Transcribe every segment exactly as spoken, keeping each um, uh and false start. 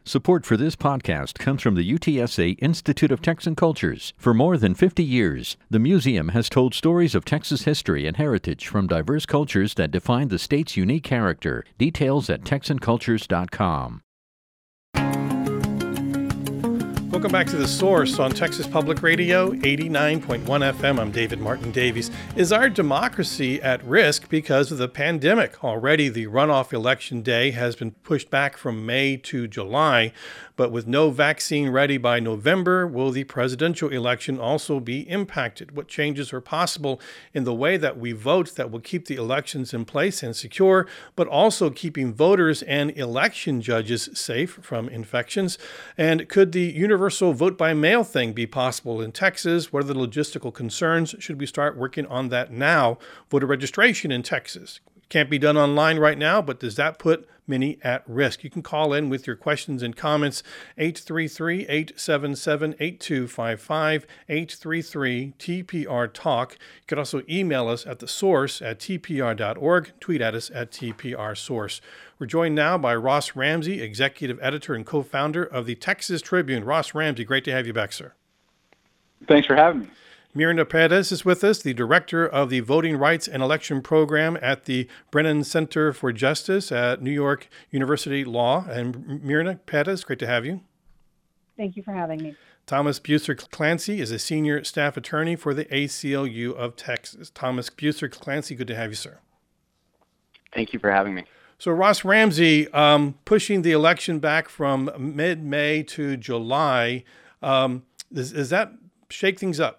Support for this podcast comes from the U T S A Institute of Texan Cultures. For more than fifty years, the museum has told stories of Texas history and heritage from diverse cultures that define the state's unique character. Details at texan cultures dot com. Welcome back to The Source on Texas Public Radio, eighty-nine point one F M. I'm David Martin Davies. Is our democracy at risk because of the pandemic? Already, the runoff election day has been pushed back from May to July, but with no vaccine ready by November, will the presidential election also be impacted? What changes are possible in the way that we vote that will keep the elections in place and secure, but also keeping voters and election judges safe from infections? And could the universal vote by mail thing be possible in Texas? What are the logistical concerns? Should we start working on that now? Voter registration in Texas can't be done online right now, but does that put many at risk? You can call in with your questions and comments, eight three three, eight seven seven, eight two five five, eight three three T P R talk. You can also email us at the source at T P R dot org, tweet at us at T P R source. We're joined now by Ross Ramsey, executive editor and co-founder of the Texas Tribune. Ross Ramsey, great to have you back, sir. Thanks for having me. Myrna Perez is with us, the director of the Voting Rights and Election Program at the Brennan Center for Justice at New York University Law. And Myrna Perez, great to have you. Thank you for having me. Thomas Buser Clancy is a senior staff attorney for the A C L U of Texas. Thomas Buser Clancy, good to have you, sir. Thank you for having me. So Ross Ramsey, um, pushing the election back from mid-May to July, um, does, does that shake things up?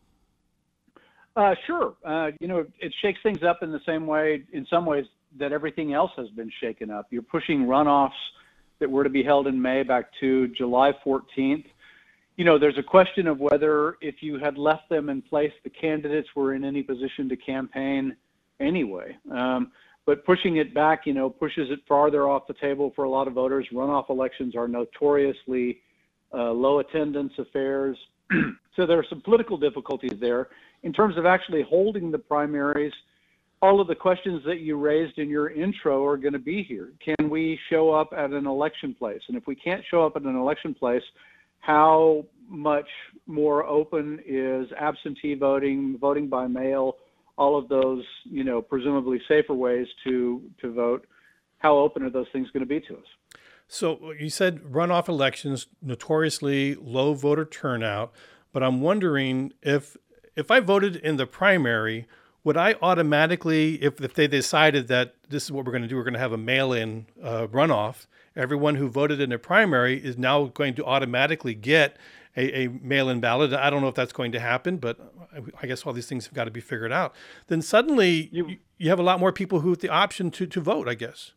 Uh, sure. Uh, you know, it shakes things up in the same way, in some ways, that everything else has been shaken up. You're pushing runoffs that were to be held in May back to July fourteenth. You know, there's a question of whether if you had left them in place, the candidates were in any position to campaign anyway. Um, but pushing it back, you know, pushes it farther off the table for a lot of voters. Runoff elections are notoriously uh, low attendance affairs. So there are some political difficulties there. In terms of actually holding the primaries, all of the questions that you raised in your intro are going to be here. Can we show up at an election place? And if we can't show up at an election place, how much more open is absentee voting, voting by mail, all of those, you know, presumably safer ways to, to vote? How open are those things going to be to us? So you said runoff elections, notoriously low voter turnout, but I'm wondering if if I voted in the primary, would I automatically, if, if they decided that this is what we're going to do, we're going to have a mail-in uh, runoff, everyone who voted in the primary is now going to automatically get a, a mail-in ballot. I don't know if that's going to happen, but I guess all these things have got to be figured out. Then suddenly you, you have a lot more people who have the option to, to vote, I guess.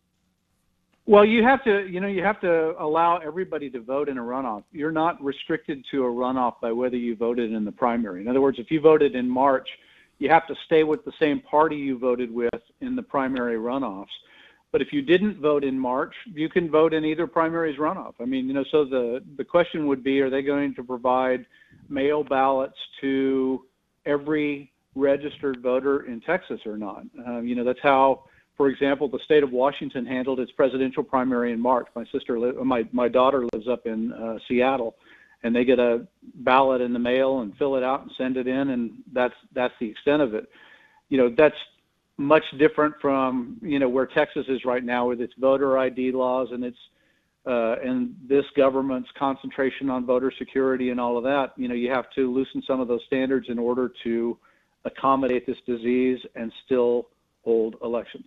Well, you have to, you know, you have to allow everybody to vote in a runoff. You're not restricted to a runoff by whether you voted in the primary. In other words, if you voted in March, you have to stay with the same party you voted with in the primary runoffs. But if you didn't vote in March, you can vote in either primary's runoff. I mean, you know, so the, the question would be, are they going to provide mail ballots to every registered voter in Texas or not? Um, you know, that's how, for example, the state of Washington handled its presidential primary in March. My sister, li- my my daughter lives up in uh, Seattle, and they get a ballot in the mail and fill it out and send it in, and that's that's the extent of it. You know, that's much different from you know where Texas is right now with its voter I D laws and its uh, and this government's concentration on voter security and all of that. You know, you have to loosen some of those standards in order to accommodate this disease and still hold elections.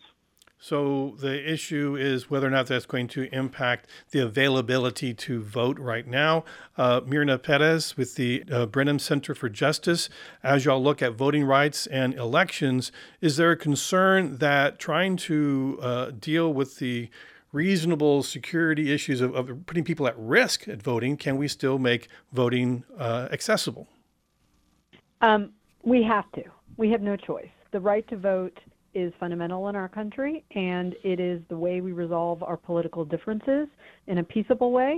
So the issue is whether or not that's going to impact the availability to vote right now. Uh, Myrna Perez with the uh, Brennan Center for Justice, as y'all look at voting rights and elections, is there a concern that trying to uh, deal with the reasonable security issues of, of putting people at risk at voting, can we still make voting uh, accessible? Um, we have to. We have no choice. The right to vote is fundamental in our country, and it is the way we resolve our political differences in a peaceable way.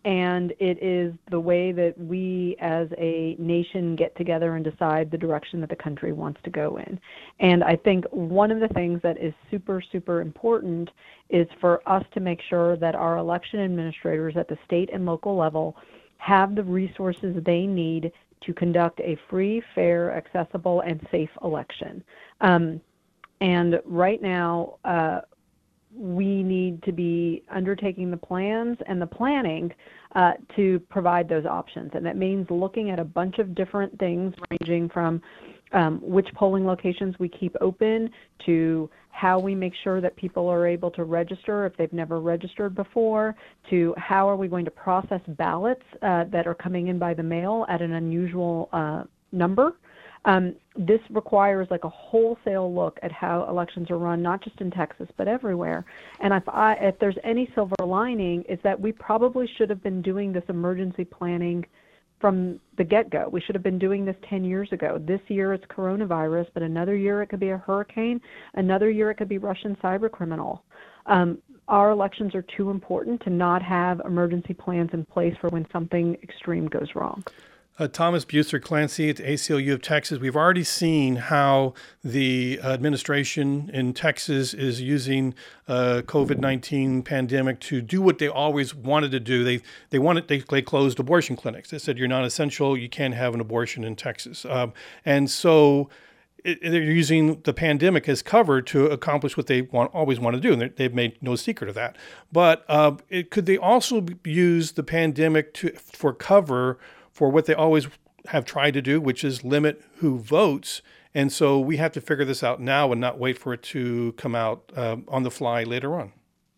and it is the way that we as a nation get together and decide the direction that the country wants to go in. And I think one of the things that is super, super important is for us to make sure that our election administrators at the state and local level have the resources they need to conduct a free, fair, accessible, and safe election. Um, and right now, uh, we need to be undertaking the plans and the planning uh, to provide those options. And that means looking at a bunch of different things, ranging from um, which polling locations we keep open to how we make sure that people are able to register if they've never registered before, to how are we going to process ballots uh, that are coming in by the mail at an unusual uh, number. Um, this requires like a wholesale look at how elections are run, not just in Texas, but everywhere. And if, I, if there's any silver lining, is that we probably should have been doing this emergency planning from the get-go. We should have been doing this ten years ago. This year it's coronavirus, but another year it could be a hurricane. Another year it could be Russian cyber criminal. Um, our elections are too important to not have emergency plans in place for when something extreme goes wrong. Uh, Thomas Buser-Clancy at the A C L U of Texas. We've already seen how the administration in Texas is using uh, COVID nineteen pandemic to do what they always wanted to do. They they wanted they, they closed abortion clinics. They said you're not essential. You can't have an abortion in Texas. Um, and so it, they're using the pandemic as cover to accomplish what they want always want to do, and they've made no secret of that. But uh, it, could they also use the pandemic to for cover for what they always have tried to do, which is limit who votes? And so we have to figure this out now and not wait for it to come out uh, on the fly later on.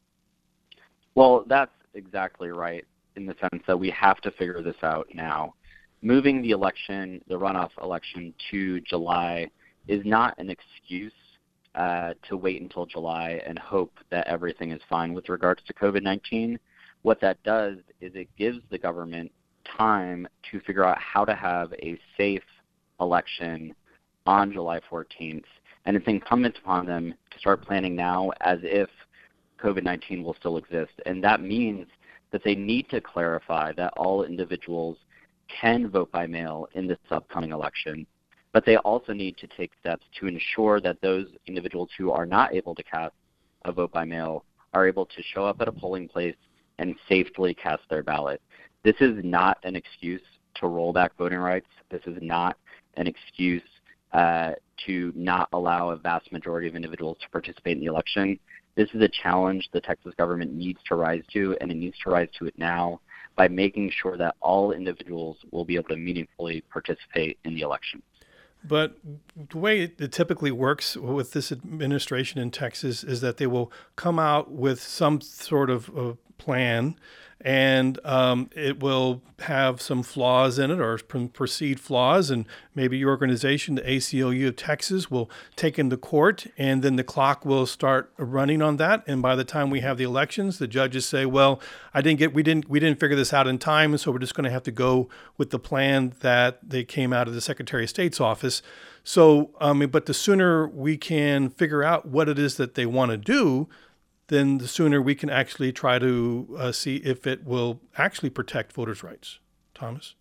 Well, that's exactly right, in the sense that we have to figure this out now. Moving the election, the runoff election, to July is not an excuse uh, to wait until July and hope that everything is fine with regards to COVID nineteen. What that does is it gives the government time to figure out how to have a safe election on July fourteenth, and it's incumbent upon them to start planning now as if COVID nineteen will still exist. And that means that they need to clarify that all individuals can vote by mail in this upcoming election, but they also need to take steps to ensure that those individuals who are not able to cast a vote by mail are able to show up at a polling place and safely cast their ballot. This is not an excuse to roll back voting rights. This is not an excuse uh, to not allow a vast majority of individuals to participate in the election. This is a challenge the Texas government needs to rise to, and it needs to rise to it now by making sure that all individuals will be able to meaningfully participate in the election. But the way it typically works with this administration in Texas is that they will come out with some sort of uh, plan, and um, it will have some flaws in it or perceived flaws, and maybe your organization, the A C L U of Texas, will take into court, and then the clock will start running on that. And by the time we have the elections, the judges say, "Well, I didn't get, we didn't, we didn't figure this out in time, and so we're just going to have to go with the plan that they came out of the Secretary of State's office." So, I mean, but the sooner we can figure out what it is that they want to do, then the sooner we can actually try to uh, see if it will actually protect voters' rights. Thomas?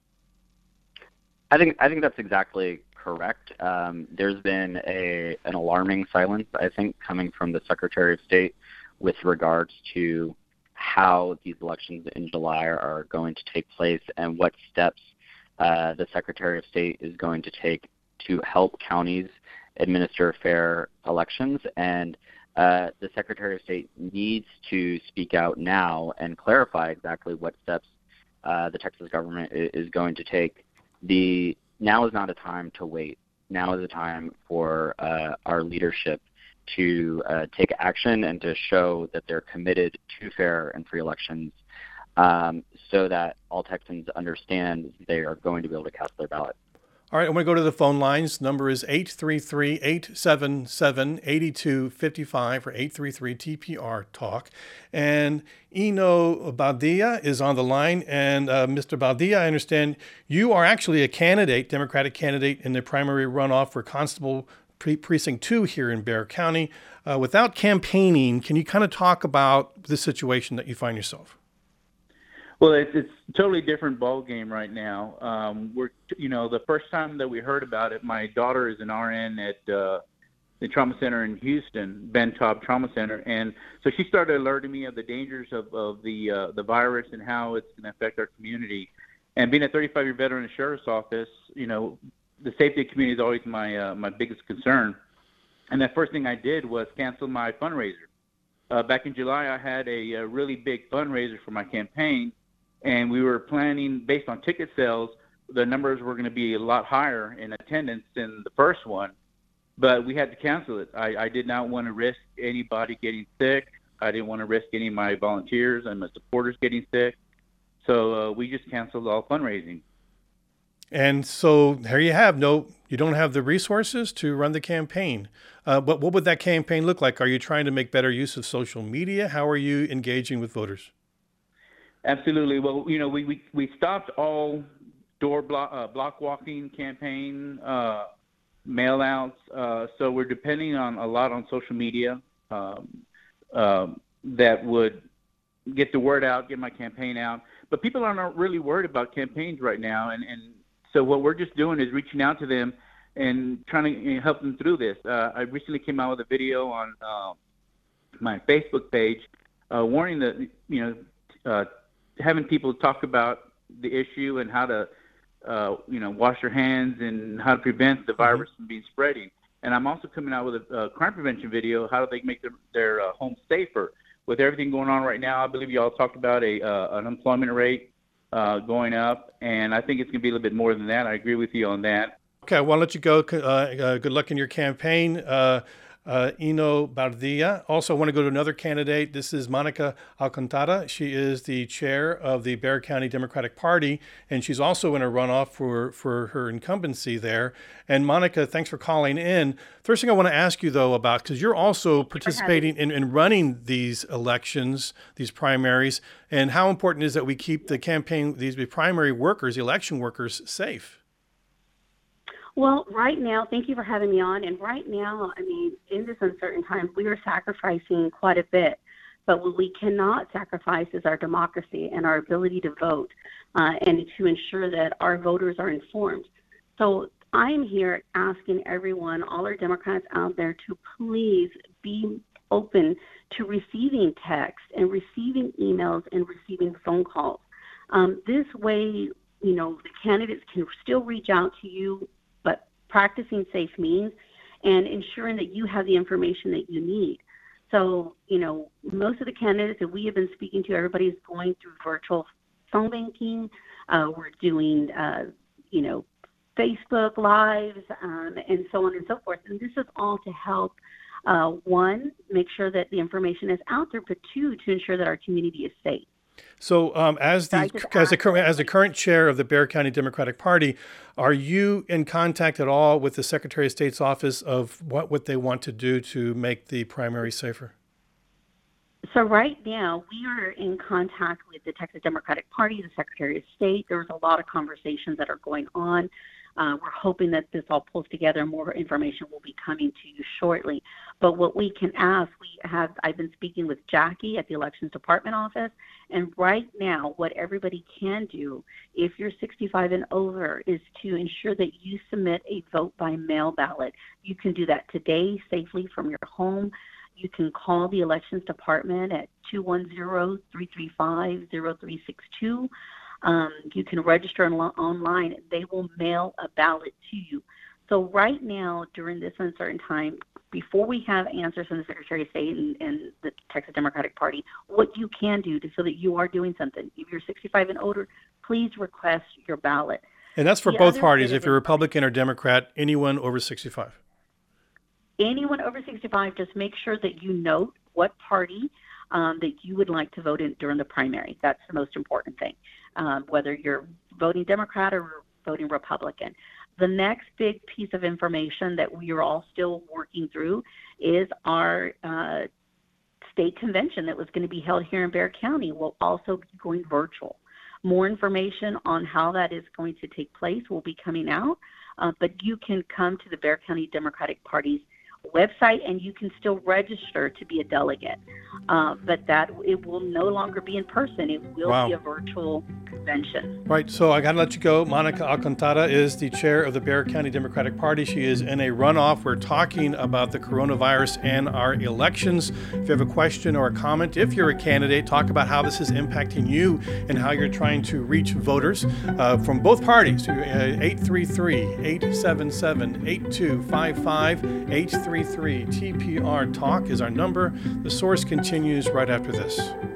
I think I think that's exactly correct. Um, there's been a an alarming silence, I think, coming from the Secretary of State with regards to how these elections in July are going to take place and what steps uh, the Secretary of State is going to take to help counties administer fair elections. And Uh, the Secretary of State needs to speak out now and clarify exactly what steps uh, the Texas government is going to take. The now is not a time to wait. Now is a time for uh, our leadership to uh, take action and to show that they're committed to fair and free elections, um, so that all Texans understand they are going to be able to cast their ballot. All right, I'm going to go to the phone lines. Number is eight three three, eight seven seven, eight two five five or eight three three T P R talk. And Eno Baldia is on the line. And uh, Mister Baldia, I understand you are actually a candidate, Democratic candidate in the primary runoff for Constable Pre- Precinct two here in Bexar County. Uh, without campaigning, can you kind of talk about the situation that you find yourself? Well, it's it's a totally different ball game right now. Um, we're, you know, the first time that we heard about it, my daughter is an R N at uh, the trauma center in Houston, Ben Taub Trauma Center, and so she started alerting me of the dangers of, of the uh, the virus and how it's going to affect our community. And being a thirty-five year veteran in the sheriff's office, you know, the safety of the community is always my uh, my biggest concern. And the first thing I did was cancel my fundraiser. Uh, back in July, I had a, a really big fundraiser for my campaign. And we were planning, based on ticket sales, the numbers were going to be a lot higher in attendance than the first one. But we had to cancel it. I, I did not want to risk anybody getting sick. I didn't want to risk any of my volunteers and my supporters getting sick. So uh, we just canceled all fundraising. And so here you have no, you don't have the resources to run the campaign. Uh, but what would that campaign look like? Are you trying to make better use of social media? How are you engaging with voters? Absolutely. Well, you know, we, we, we stopped all door block, uh, block walking campaign, uh, mail outs. Uh, so we're depending on a lot on social media um, um, that would get the word out, get my campaign out. But people are not really worried about campaigns right now. And, and so what we're just doing is reaching out to them and trying to you know, help them through this. Uh, I recently came out with a video on uh, my Facebook page uh, warning that, you know, uh, having people talk about the issue and how to, uh, you know, wash their hands and how to prevent the virus mm-hmm. from being spreading. And I'm also coming out with a, a crime prevention video, how do they make their, their uh, homes safer. With everything going on right now, I believe you all talked about a uh, unemployment rate uh, going up, and I think it's going to be a little bit more than that. I agree with you on that. Okay, I want to let you go. Uh, uh, good luck in your campaign. Uh, Uh, Ino Bardia. Also, I want to go to another candidate. This is Monica Alcantara. She is the chair of the Bexar County Democratic Party, and she's also in a runoff for, for her incumbency there. And Monica, thanks for calling in. First thing I want to ask you, though, about, because you're also participating in, in running these elections, these primaries, and how important is that we keep the campaign, these primary workers, election workers, safe? Well, right now, thank you for having me on. And right now, I mean, in this uncertain time, we are sacrificing quite a bit. But what we cannot sacrifice is our democracy and our ability to vote uh, and to ensure that our voters are informed. So I'm here asking everyone, all our Democrats out there, to please be open to receiving text and receiving emails and receiving phone calls. Um, this way, you know, the candidates can still reach out to you, but practicing safe means and ensuring that you have the information that you need. So, you know, most of the candidates that we have been speaking to, everybody's going through virtual phone banking. Uh, we're doing, uh, you know, Facebook Lives um, and so on and so forth. And this is all to help, uh, one, make sure that the information is out there, but two, to ensure that our community is safe. So, um, as the as the current as the current chair of the Bexar County Democratic Party, are you in contact at all with the Secretary of State's office of what what they want to do to make the primary safer? So right now we are in contact with the Texas Democratic Party, the Secretary of State. There's a lot of conversations that are going on. Uh, we're hoping that this all pulls together. More information will be coming to you shortly. But what we can ask, we have, I've been speaking with Jackie at the Elections Department office, and right now what everybody can do, if you're sixty-five and over, is to ensure that you submit a vote by mail ballot. You can do that today safely from your home. You can call the Elections Department at two one zero, three three five, zero three six two. Um, you can register on, online. They will mail a ballot to you. So right now, during this uncertain time, before we have answers from the Secretary of State and, and the Texas Democratic Party, what you can do to feel that you are doing something. If you're sixty-five and older, please request your ballot. And that's for the both parties. If you're Republican or Democrat, anyone over sixty-five. Anyone over sixty-five, just make sure that you note what party um, that you would like to vote in during the primary. That's the most important thing. Um, whether you're voting Democrat or voting Republican. The next big piece of information that we are all still working through is our uh, state convention that was going to be held here in Bexar County will also be going virtual. More information on how that is going to take place will be coming out, uh, but you can come to the Bexar County Democratic Party's website, and you can still register to be a delegate. Uh, but that it will no longer be in person. It will Wow. be a virtual convention. Right, so I got to let you go. Monica Alcantara is the chair of the Bexar County Democratic Party. She is in a runoff. We're talking about the coronavirus and our elections. If you have a question or a comment, if you're a candidate, talk about how this is impacting you and how you're trying to reach voters uh, from both parties. eight three three, eight seven seven, eight two five five, eight three three T P R Talk is our number. The Source continues right after this.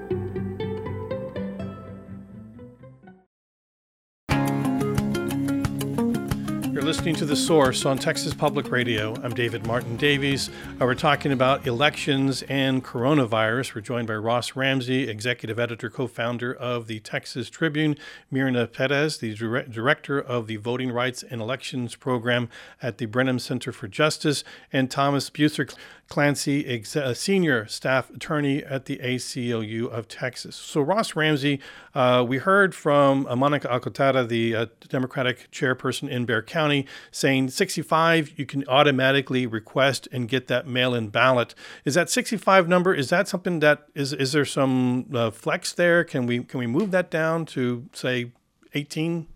You're listening to The Source on Texas Public Radio. I'm David Martin Davies. Uh, we're talking about elections and coronavirus. We're joined by Ross Ramsey, executive editor, co-founder of the Texas Tribune, Myrna Perez, the dire- director of the Voting Rights and Elections Program at the Brenham Center for Justice, and Thomas Buser Clancy, ex- uh, senior staff attorney at the A C L U of Texas. So Ross Ramsey, uh, we heard from uh, Monica Alcantara, the uh, Democratic chairperson in Bexar County, saying sixty-five, you can automatically request and get that mail-in ballot. Is that sixty-five number, is that something that, is is there some uh, flex there? Can we can we move that down to, say, eighteen?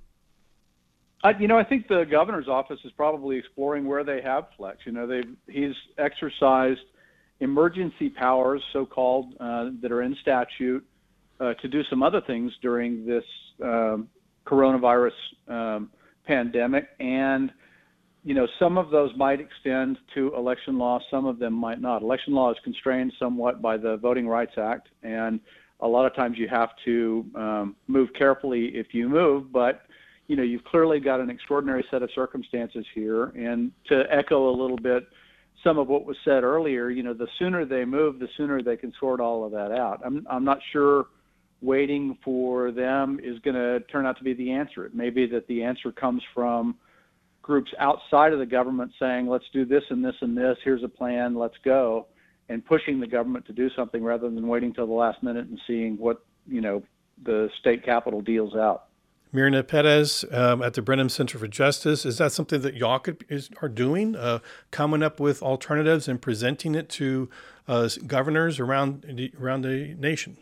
I, you know, I think the governor's office is probably exploring where they have flex. You know, they've he's exercised emergency powers, so-called, uh, that are in statute uh, to do some other things during this um, coronavirus um, pandemic. And, you know, some of those might extend to election law, some of them might not. Election law is constrained somewhat by the Voting Rights Act, and a lot of times you have to um, move carefully if you move, but you know, you've clearly got an extraordinary set of circumstances here. And to echo a little bit some of what was said earlier, you know, the sooner they move, the sooner they can sort all of that out. I'm I'm not sure waiting for them is going to turn out to be the answer. It may be that the answer comes from groups outside of the government saying, let's do this and this and this, here's a plan, let's go, and pushing the government to do something rather than waiting till the last minute and seeing what, you know, the state capitol deals out. Myrna Perez um, at the Brenham Center for Justice, is that something that y'all could, is, are doing, uh, coming up with alternatives and presenting it to uh, governors around the, around the nation?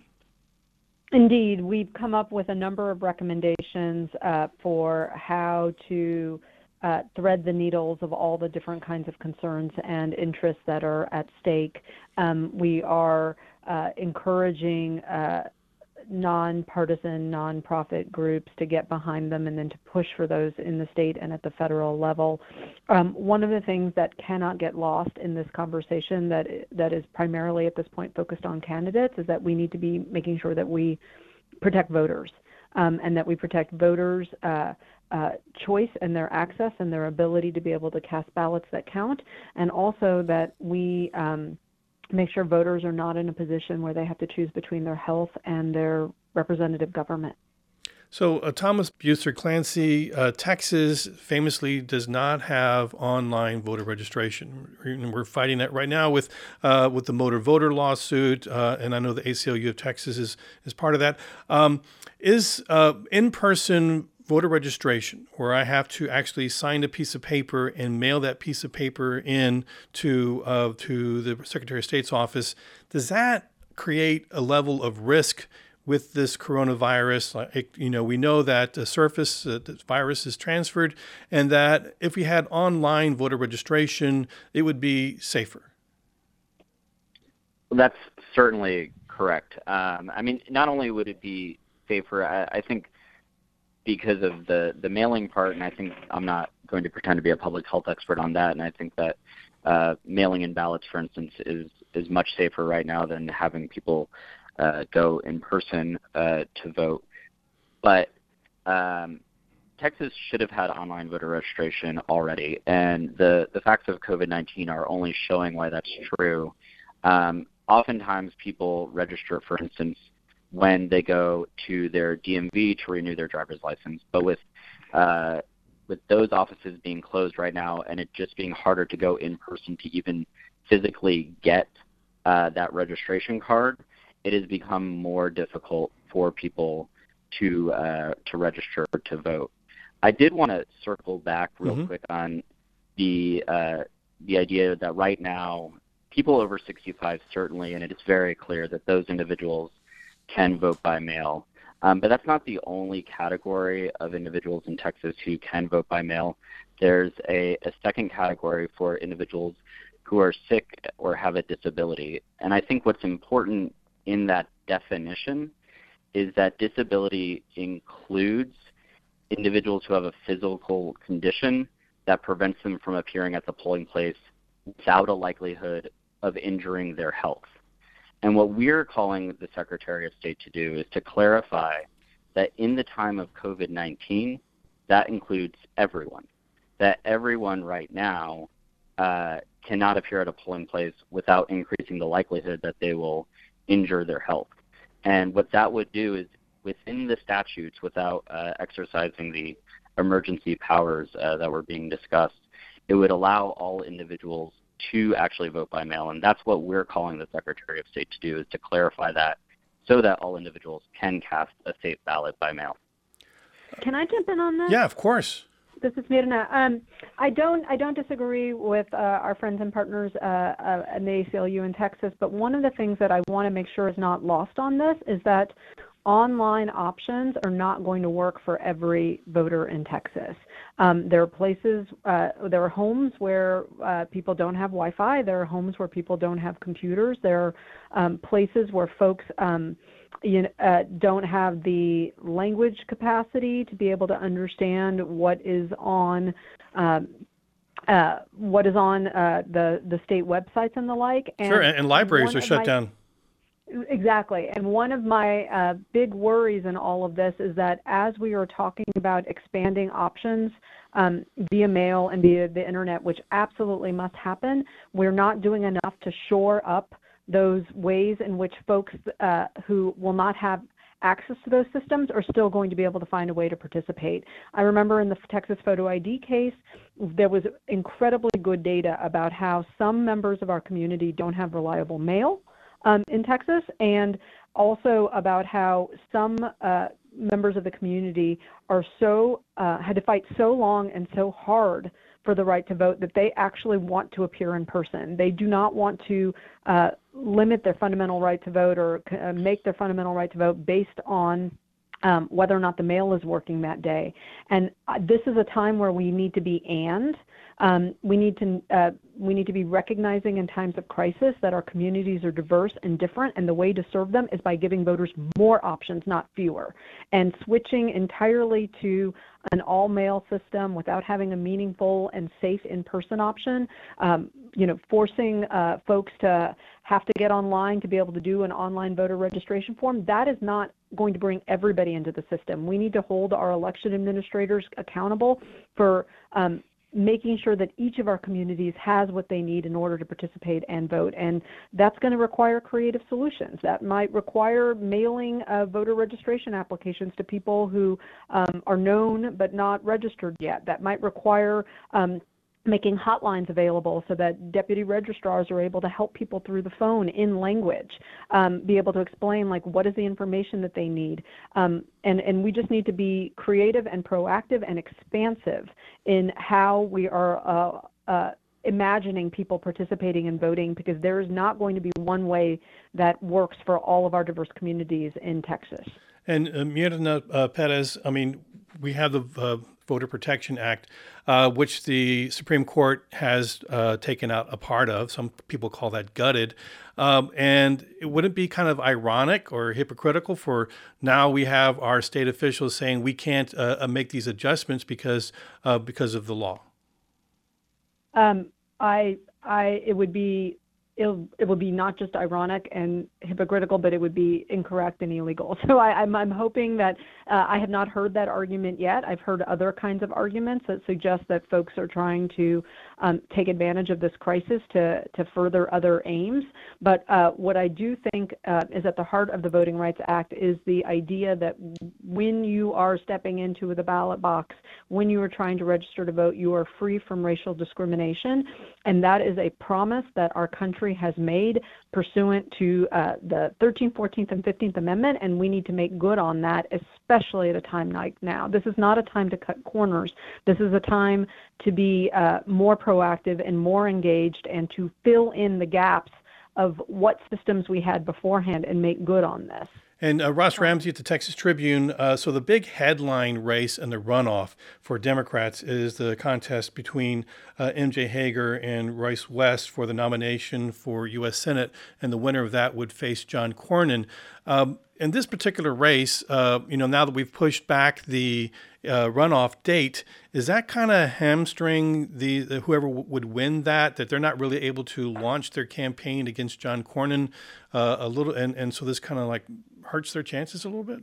Indeed, we've come up with a number of recommendations uh, for how to uh, thread the needles of all the different kinds of concerns and interests that are at stake. Um, we are uh, encouraging uh, nonpartisan, nonprofit groups to get behind them and then to push for those in the state and at the federal level. Um, one of the things that cannot get lost in this conversation that that is primarily at this point focused on candidates is that we need to be making sure that we protect voters um, and that we protect voters' uh, uh, choice and their access and their ability to be able to cast ballots that count, and also that we um, make sure voters are not in a position where they have to choose between their health and their representative government. So uh, Thomas Buser Clancy, uh, Texas famously does not have online voter registration. We're, we're fighting that right now with uh, with the motor voter lawsuit, uh, and I know the A C L U of Texas is is part of that. Um, is uh, in-person voter registration, where I have to actually sign a piece of paper and mail that piece of paper in to uh, to the Secretary of State's office, does that create a level of risk with this coronavirus? Like, you know, we know that the surface, uh, the virus is transferred, and that if we had online voter registration, it would be safer. Well, that's certainly correct. Um, I mean, not only would it be safer, I, I think because of the, the mailing part, and I think I'm not going to pretend to be a public health expert on that, and I think that uh, mailing in ballots, for instance, is, is much safer right now than having people uh, go in person uh, to vote. But um, Texas should have had online voter registration already, and the, the facts of COVID nineteen are only showing why that's true. Um, oftentimes people register, for instance, when they go to their D M V to renew their driver's license. But with uh, with those offices being closed right now and it just being harder to go in person to even physically get uh, that registration card, it has become more difficult for people to uh, to register to vote. I did want to circle back real mm-hmm. quick on the uh, the idea that right now, people over sixty-five certainly, and it is very clear that those individuals can vote by mail. Um, but that's not the only category of individuals in Texas who can vote by mail. There's a, a second category for individuals who are sick or have a disability. And I think what's important in that definition is that disability includes individuals who have a physical condition that prevents them from appearing at the polling place without a likelihood of injuring their health. And what we're calling the Secretary of State to do is to clarify that in the time of COVID nineteen, that includes everyone, that everyone right now uh, cannot appear at a polling place without increasing the likelihood that they will injure their health. And what that would do is, within the statutes, without uh, exercising the emergency powers uh, that were being discussed, it would allow all individuals to actually vote by mail. And that's what we're calling the Secretary of State to do, is to clarify that so that all individuals can cast a state ballot by mail. Can I jump in on that? Yeah, of course. This is Mirna. Um, I don't I don't disagree with uh, our friends and partners uh, uh, at the A C L U in Texas, but one of the things that I want to make sure is not lost on this is that online options are not going to work for every voter in Texas. Um, there are places, uh, there are homes where uh, people don't have Wi-Fi. There are homes where people don't have computers. There are um, places where folks um, you know, uh, don't have the language capacity to be able to understand what is on um, uh, what is on uh, the the state websites and the like. And sure, and, and libraries are shut my, down. Exactly. And one of my uh, big worries in all of this is that as we are talking about expanding options um, via mail and via the internet, which absolutely must happen, we're not doing enough to shore up those ways in which folks uh, who will not have access to those systems are still going to be able to find a way to participate. I remember in the Texas Photo I D case, there was incredibly good data about how some members of our community don't have reliable mail Um, in Texas, and also about how some uh, members of the community are so uh, had to fight so long and so hard for the right to vote that they actually want to appear in person. They do not want to uh, limit their fundamental right to vote or uh, make their fundamental right to vote based on um, whether or not the mail is working that day. And uh, this is a time where we need to be and. Um, we need to uh, we need to be recognizing in times of crisis that our communities are diverse and different, and the way to serve them is by giving voters more options, not fewer. And switching entirely to an all-mail system without having a meaningful and safe in-person option, um, you know, forcing uh, folks to have to get online to be able to do an online voter registration form, that is not going to bring everybody into the system. We need to hold our election administrators accountable for um, making sure that each of our communities has what they need in order to participate and vote. And that's going to require creative solutions. That might require mailing uh, voter registration applications to people who um, are known but not registered yet. That might require um, making hotlines available so that deputy registrars are able to help people through the phone in language, um, be able to explain like what is the information that they need. Um, and, and we just need to be creative and proactive and expansive in how we are uh, uh, imagining people participating in voting, because there is not going to be one way that works for all of our diverse communities in Texas. And uh, Mirna uh, Perez, I mean, we have the uh, Voter Protection Act, uh, which the Supreme Court has uh, taken out a part of. Some people call that gutted. Um, and it wouldn't be kind of ironic or hypocritical for now we have our state officials saying we can't uh, make these adjustments because uh, because of the law? Um, I, I, it would be. It, it would be not just ironic and hypocritical, but it would be incorrect and illegal. So I, I'm, I'm hoping that uh, I have not heard that argument yet. I've heard other kinds of arguments that suggest that folks are trying to um, take advantage of this crisis to, to further other aims. But uh, what I do think uh, is at the heart of the Voting Rights Act is the idea that when you are stepping into the ballot box, when you are trying to register to vote, you are free from racial discrimination. And that is a promise that our country country has made pursuant to uh, the thirteenth, fourteenth, and fifteenth Amendment, and we need to make good on that, especially at a time like now. This is not a time to cut corners. This is a time to be uh, more proactive and more engaged and to fill in the gaps of what systems we had beforehand and make good on this. And uh, Ross Ramsey at the Texas Tribune. Uh, so the big headline race and the runoff for Democrats is the contest between uh, M J Hager and Royce West for the nomination for U S Senate, and the winner of that would face John Cornyn. Um, in this particular race, uh, you know, now that we've pushed back the uh, runoff date, is that kind of hamstring the, the whoever w- would win that, that they're not really able to launch their campaign against John Cornyn uh, a little, and, and so this kind of like hurts their chances a little bit?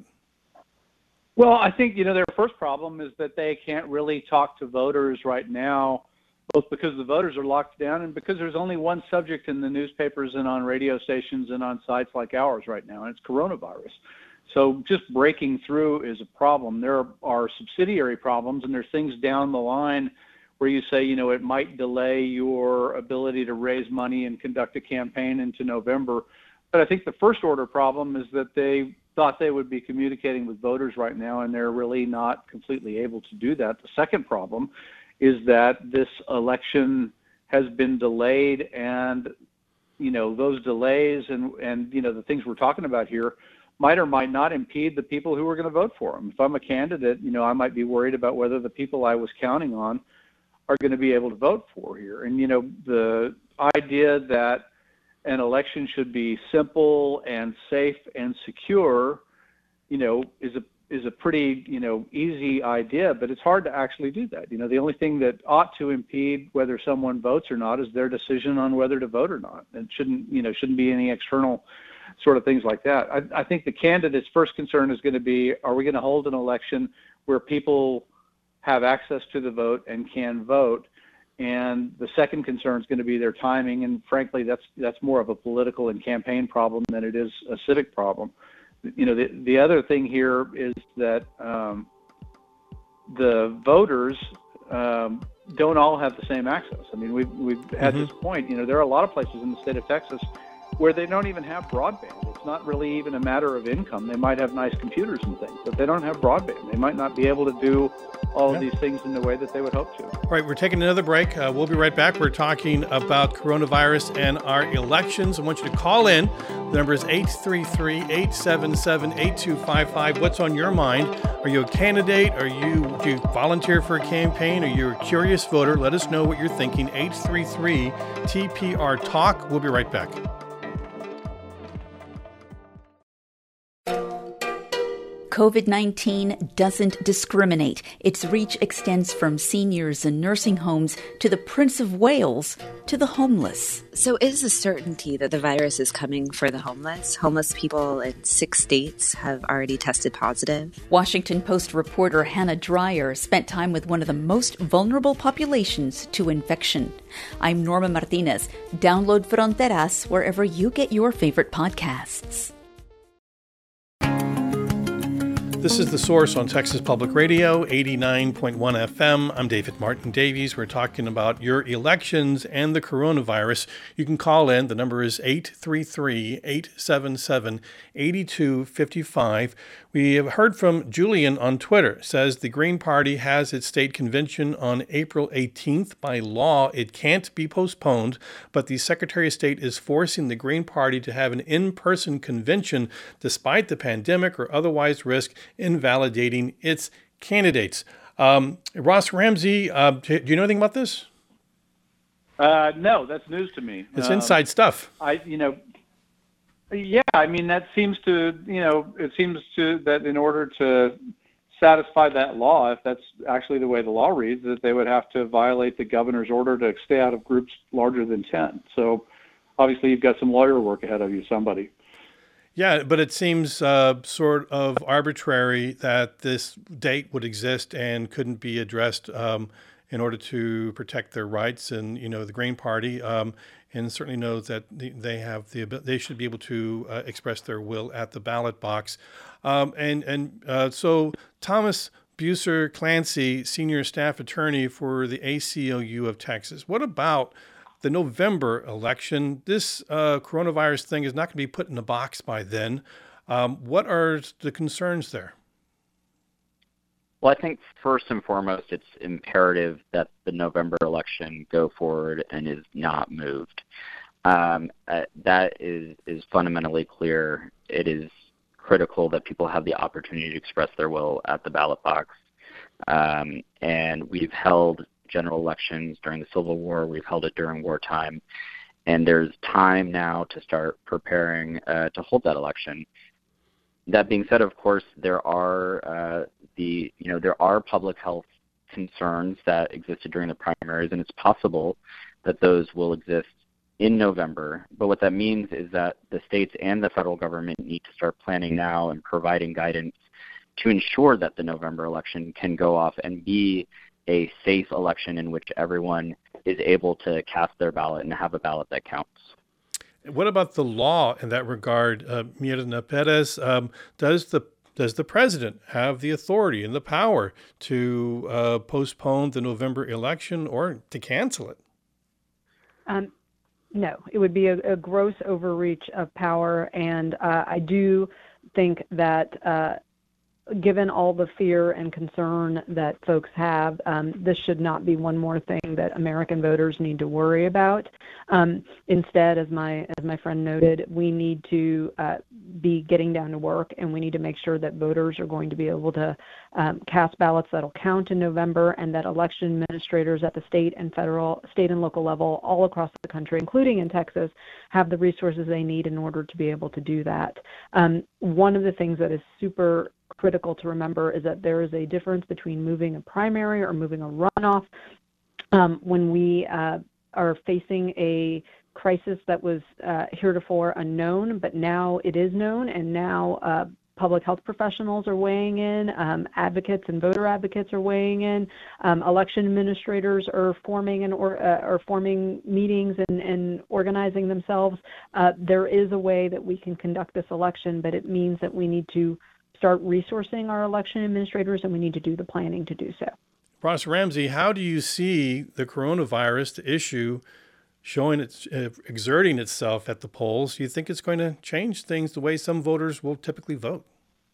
Well, I think, you know, their first problem is that they can't really talk to voters right now, both because the voters are locked down and because there's only one subject in the newspapers and on radio stations and on sites like ours right now, and it's coronavirus. So just breaking through is a problem. There are subsidiary problems, and there's things down the line where you say, you know, it might delay your ability to raise money and conduct a campaign into November. But I think the first order problem is that they thought they would be communicating with voters right now, and they're really not completely able to do that. The second problem is that this election has been delayed, and, you know, those delays and, and, you know, the things we're talking about here might or might not impede the people who are going to vote for them. If I'm a candidate, you know, I might be worried about whether the people I was counting on are going to be able to vote for here. And, you know, the idea that an election should be simple and safe and secure, you know, is a is a pretty, you know, easy idea, but it's hard to actually do that. You know, the only thing that ought to impede whether someone votes or not is their decision on whether to vote or not. It shouldn't, you know, shouldn't be any external sort of things like that. I, I think the candidate's first concern is going to be, are we going to hold an election where people have access to the vote and can vote? And the second concern is going to be their timing, and frankly, that's that's more of a political and campaign problem than it is a civic problem. You know, the the other thing here is that um, the voters um, don't all have the same access. I mean, we've we've had mm-hmm. this point. You know, there are a lot of places in the state of Texas where they don't even have broadband. It's not really even a matter of income. They might have nice computers and things, but they don't have broadband. They might not be able to do all yeah. of these things in the way that they would hope to. All right, we're taking another break. Uh, we'll be right back. We're talking about coronavirus and our elections. I want you to call in. The number is eight three three, eight seven seven, eight two five five. What's on your mind? Are you a candidate? Are you, do you volunteer for a campaign? Are you a curious voter? Let us know what you're thinking. eight three three T P R Talk. We'll be right back. COVID nineteen doesn't discriminate. Its reach extends from seniors and nursing homes to the Prince of Wales to the homeless. So it is a certainty that the virus is coming for the homeless. Homeless people in six states have already tested positive. Washington Post reporter Hannah Dreier spent time with one of the most vulnerable populations to infection. I'm Norma Martinez. Download Fronteras wherever you get your favorite podcasts. This is The Source on Texas Public Radio, eighty-nine point one F M. I'm David Martin Davies. We're talking about your elections and the coronavirus. You can call in. The number is eight three three, eight seven seven, eight two five five. We have heard from Julian on Twitter. It says the Green Party has its state convention on April eighteenth. By law, it can't be postponed, but the Secretary of State is forcing the Green Party to have an in-person convention despite the pandemic or otherwise risk invalidating its candidates. Um, Ross Ramsey, uh, do you know anything about this? Uh, no, that's news to me. It's uh, inside stuff. I, you know, yeah, I mean, that seems to, you know, it seems to that in order to satisfy that law, if that's actually the way the law reads, that they would have to violate the governor's order to stay out of groups larger than ten. So obviously you've got some lawyer work ahead of you, somebody. Yeah, but it seems uh, sort of arbitrary that this date would exist and couldn't be addressed um, in order to protect their rights. And, you know, the Green Party um, and certainly knows that they have the they should be able to uh, express their will at the ballot box. Um, and and uh, so Thomas Buser Clancy, senior staff attorney for the A C L U of Texas. What about the November election, this uh, coronavirus thing is not going to be put in a box by then. Um, what are the concerns there? Well, I think first and foremost, it's imperative that the November election go forward and is not moved. Um, uh, that is, is fundamentally clear. It is critical that people have the opportunity to express their will at the ballot box. Um, and we've held general elections during the Civil War. We've held it during wartime. And there's time now to start preparing uh, to hold that election. That being said, of course, there are uh, the you know there are public health concerns that existed during the primaries, and it's possible that those will exist in November. But what that means is that the states and the federal government need to start planning now and providing guidance to ensure that the November election can go off and be a safe election in which everyone is able to cast their ballot and have a ballot that counts. What about the law in that regard, uh, Myrna Perez? Um, does the does the president have the authority and the power to uh, postpone the November election or to cancel it? Um, no, it would be a, a gross overreach of power, and uh, I do think that uh, given all the fear and concern that folks have, um, this should not be one more thing that American voters need to worry about. Um, instead, as my as my friend noted, we need to uh, be getting down to work, and we need to make sure that voters are going to be able to um, cast ballots that'll count in November, and that election administrators at the state and federal, state and local level, all across the country, including in Texas, have the resources they need in order to be able to do that. Um, one of the things that is super critical to remember is that there is a difference between moving a primary or moving a runoff. Um, when we uh, are facing a crisis that was uh, heretofore unknown, but now it is known, and now uh, public health professionals are weighing in, um, advocates and voter advocates are weighing in, um, election administrators are forming and or uh, are forming meetings and, and organizing themselves. Uh, there is a way that we can conduct this election, but it means that we need to start resourcing our election administrators, and we need to do the planning to do so. Ross Ramsey, how do you see the coronavirus, the issue, showing its uh, exerting itself at the polls? Do you think it's going to change things the way some voters will typically vote?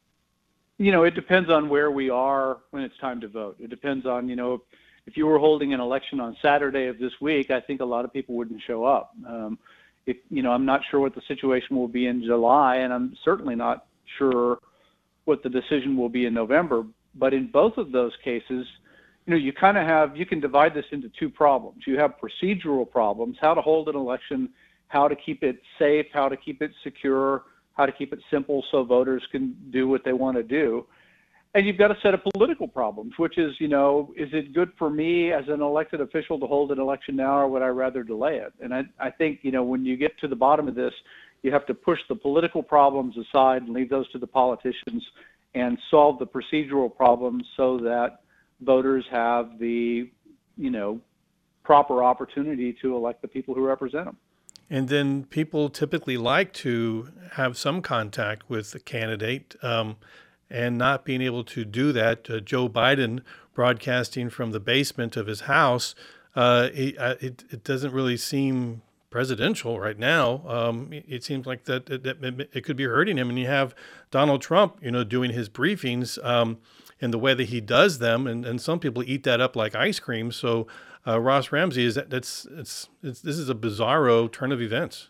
You know, it depends on where we are when it's time to vote. It depends on, you know, if you were holding an election on Saturday of this week, I think a lot of people wouldn't show up. Um, if, you know, I'm not sure what the situation will be in July, and I'm certainly not sure what the decision will be in November. But in both of those cases, you know, you kind of have, you can divide this into two problems. You have procedural problems, how to hold an election, how to keep it safe, how to keep it secure, how to keep it simple so voters can do what they want to do. And you've got a set of political problems, which is, you know, is it good for me as an elected official to hold an election now, or would I rather delay it? And I, I think, you know, when you get to the bottom of this, you have to push the political problems aside and leave those to the politicians and solve the procedural problems so that voters have the, you know, proper opportunity to elect the people who represent them. And then people typically like to have some contact with the candidate, um, and not being able to do that. Uh, Joe Biden broadcasting from the basement of his house, uh, it, it, it doesn't really seem presidential right now. Um, it, it seems like that, that, that it could be hurting him. And you have Donald Trump, you know, doing his briefings um, in the way that he does them, and, and some people eat that up like ice cream. So, uh, Ross Ramsey, is that that's it's, it's this is a bizarro turn of events.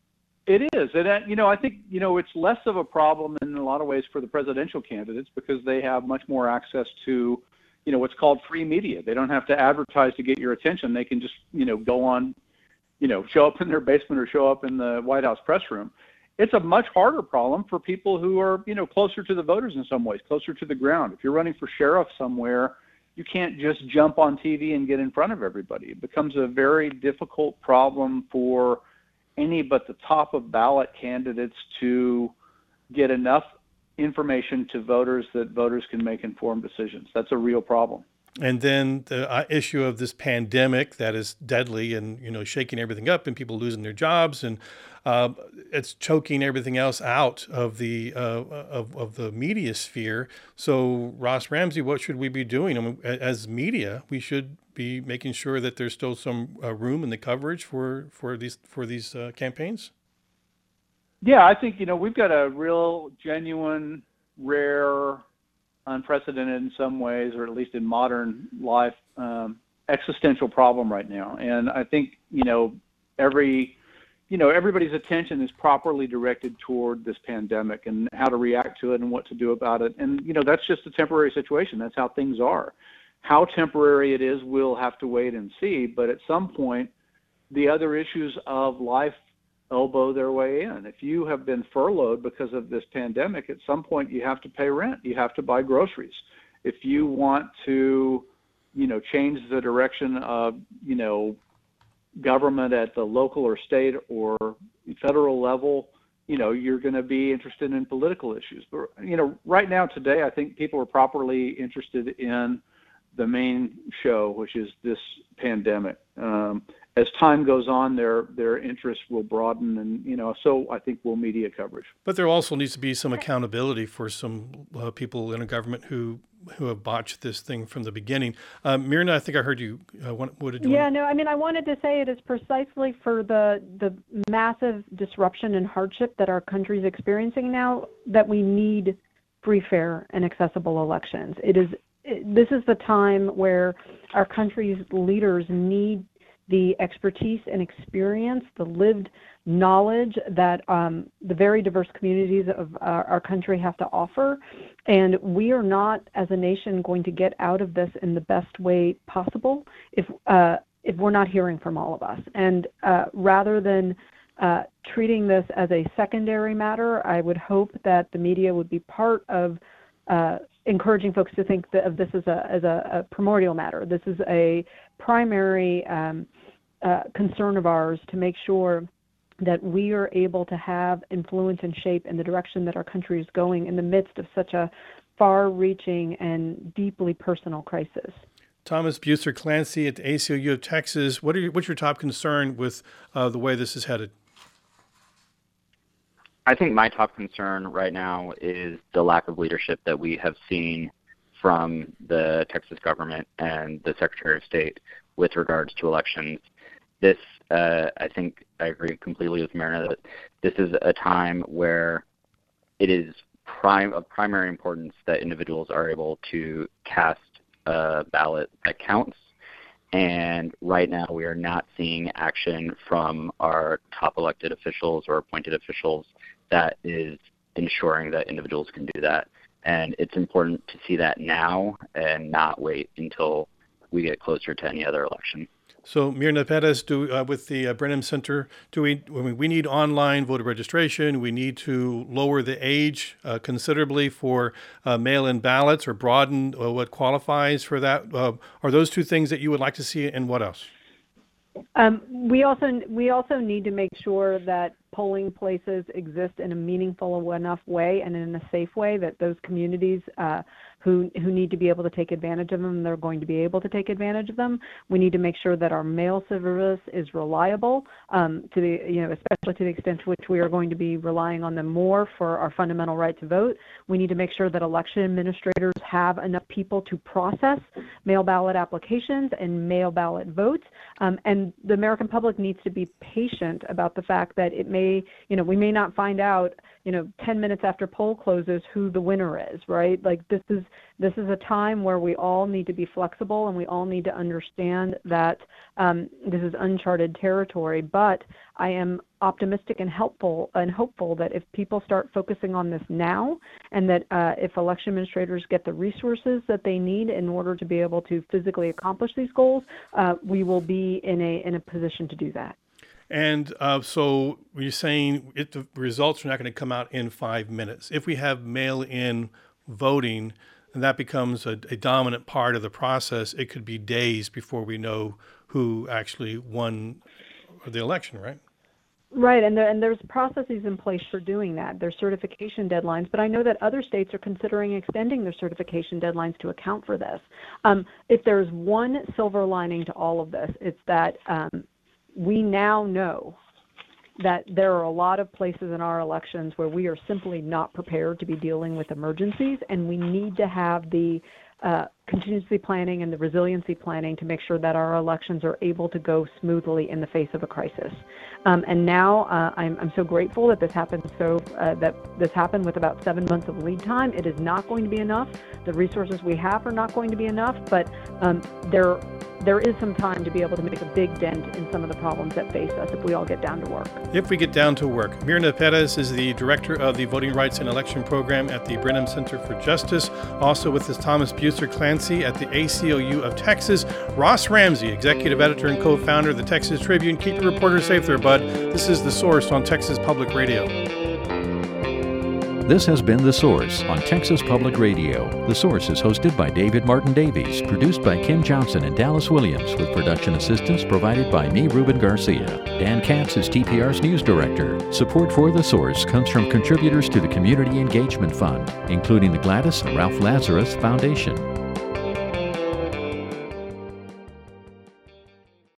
It is, and uh, you know, I think you know it's less of a problem in a lot of ways for the presidential candidates because they have much more access to, you know, what's called free media. They don't have to advertise to get your attention. They can just, you know, go on, you know, show up in their basement or show up in the White House press room. It's a much harder problem for people who are, you know, closer to the voters in some ways, closer to the ground. If you're running for sheriff somewhere, you can't just jump on T V and get in front of everybody. It becomes a very difficult problem for any but the top of ballot candidates to get enough information to voters that voters can make informed decisions. That's a real problem. And then the uh, issue of this pandemic that is deadly and, you know, shaking everything up and people losing their jobs. And uh, it's choking everything else out of the uh, of, of the media sphere. So, Ross Ramsey, what should we be doing? I mean, as media, we should be making sure that there's still some uh, room in the coverage for for these for these uh, campaigns. Yeah, I think, you know, we've got a real, genuine, rare, unprecedented in some ways, or at least in modern life, um, existential problem right now. And I think, you know, every, you know, everybody's attention is properly directed toward this pandemic and how to react to it and what to do about it. And, you know, that's just a temporary situation. That's how things are. How temporary it is, we'll have to wait and see. But at some point, the other issues of life elbow their way in. If you have been furloughed because of this pandemic, at some point you have to pay rent, you have to buy groceries. If you want to, you know, change the direction of, you know, government at the local or state or federal level, you know, you're going to be interested in political issues. But, you know, right now today, I think people are properly interested in the main show, which is this pandemic. Um, as time goes on, their their interests will broaden, and you know, so I think will media coverage. But there also needs to be some accountability for some uh, people in a government who who have botched this thing from the beginning. Uh, Myrna, I think I heard you. Uh, what, what did you? Yeah, want? no, I mean, I wanted to say it is precisely for the the massive disruption and hardship that our country is experiencing now that we need free, fair, and accessible elections. It is. It, this is the time where our country's leaders need the expertise and experience, the lived knowledge that um, the very diverse communities of our, our country have to offer. And we are not, as a nation, going to get out of this in the best way possible if uh, if we're not hearing from all of us. And uh, rather than uh, treating this as a secondary matter, I would hope that the media would be part of uh, encouraging folks to think that of this as a as a, a primordial matter. This is a primary um, uh, concern of ours to make sure that we are able to have influence and shape in the direction that our country is going in the midst of such a far-reaching and deeply personal crisis. Thomas Buser Clancy at the A C L U of Texas. What are your, what's your top concern with uh, the way this is headed? I think my top concern right now is the lack of leadership that we have seen from the Texas government and the Secretary of State with regards to elections. This, uh, I think I agree completely with Myrna that this is a time where it is prime of primary importance that individuals are able to cast a ballot that counts. And right now we are not seeing action from our top elected officials or appointed officials that is ensuring that individuals can do that. And it's important to see that now and not wait until we get closer to any other election. So, Myrna Perez, do, uh, with the uh, Brennan Center, do we we need online voter registration? We need to lower the age uh, considerably for uh, mail-in ballots or broaden uh, what qualifies for that? Uh, are those two things that you would like to see, and what else? Um, we also we also need to make sure that polling places exist in a meaningful enough way and in a safe way that those communities uh, who who need to be able to take advantage of them, they're going to be able to take advantage of them. We need to make sure that our mail service is reliable, um, to the you know especially to the extent to which we are going to be relying on them more for our fundamental right to vote. We need to make sure that election administrators have enough people to process mail ballot applications and mail ballot votes, um, and the American public needs to be patient about the fact that it may you know we may not find out you know ten minutes after poll closes who the winner is, right? Like this is This is a time where we all need to be flexible and we all need to understand that um, this is uncharted territory. But I am optimistic and helpful and hopeful that if people start focusing on this now, and that uh, if election administrators get the resources that they need in order to be able to physically accomplish these goals, uh, we will be in a in a position to do that. And uh, so you're saying it, the results are not going to come out in five minutes. If we have mail-in voting, and that becomes a, a dominant part of the process, it could be days before we know who actually won the election, right? Right, and, there, and there's processes in place for doing that. There's certification deadlines, but I know that other states are considering extending their certification deadlines to account for this. Um, if there's one silver lining to all of this, it's that um, we now know that there are a lot of places in our elections where we are simply not prepared to be dealing with emergencies, and we need to have the uh, contingency planning and the resiliency planning to make sure that our elections are able to go smoothly in the face of a crisis. Um, and now uh, I'm, I'm so grateful that this happened so uh, that this happened with about seven months of lead time. It is not going to be enough. The resources we have are not going to be enough, but um, there there is some time to be able to make a big dent in some of the problems that face us if we all get down to work. If we get down to work. Mirna Perez is the director of the Voting Rights and Election Program at the Brenham Center for Justice. Also with us, Thomas Buser Clancy at the A C L U of Texas. Ross Ramsey, executive editor and co-founder of the Texas Tribune. Keep your reporters safe there, bud. This is The Source on Texas Public Radio. This has been The Source on Texas Public Radio. The Source is hosted by David Martin Davies, produced by Kim Johnson and Dallas Williams, with production assistance provided by me, Ruben Garcia. Dan Katz is T P R's news director. Support for The Source comes from contributors to the Community Engagement Fund, including the Gladys and Ralph Lazarus Foundation.